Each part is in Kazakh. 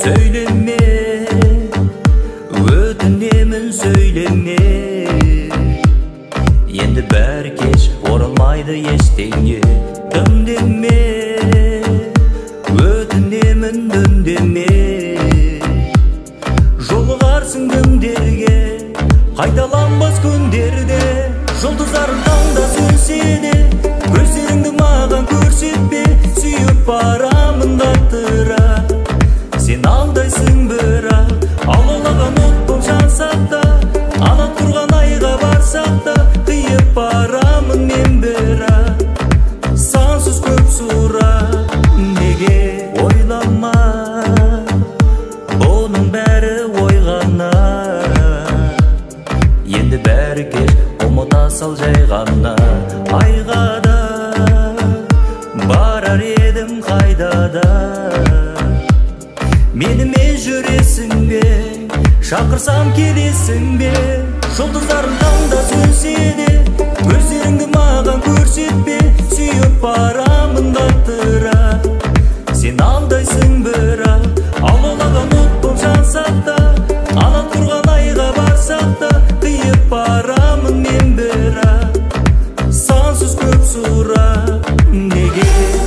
Söyleme, ötünemin söyleme. Endi bari kech oralmaydı eştengi. Dım deme, ötünemin dön deme. Жолығарсың күндерге, қайталанбас күндерде. Жұлдыздарың таңда сөнсе де, көздеріңді маған көрсетпе. Сүйіп барамын даттыра, сен алдайсың бірақ. Алаулаған от боп жансақ та, ана тұрған айға барсақ та, қиып барамын мен бірақ. Сансыз көп сұрақ, неге ойлама, бұның бәрі ой ғана. Енді бәрі кеш, ұмыта сал жай ғана. Айға да барар едім қайда да. Менімен жүресің бе, шақырсам келесің бе. Жұлдыздарың таңда сөнсе де, көздеріңді маған көрсетпе. Сүйіп барамын даттыра, сен алдайсың бірақ. Алаулаған от боп жансақ та, ана тұрған айға барсақ та, қиып барамын мен бірақ. Сансыз көп сұрақ, неге?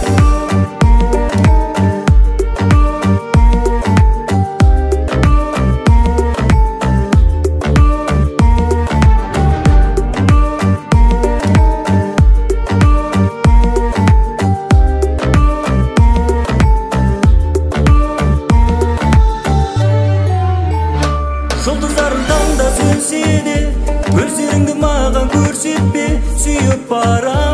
Жұлдыздарың таңда сөнсе де, көздеріңді маған көрсетпе. Сүйіп барамын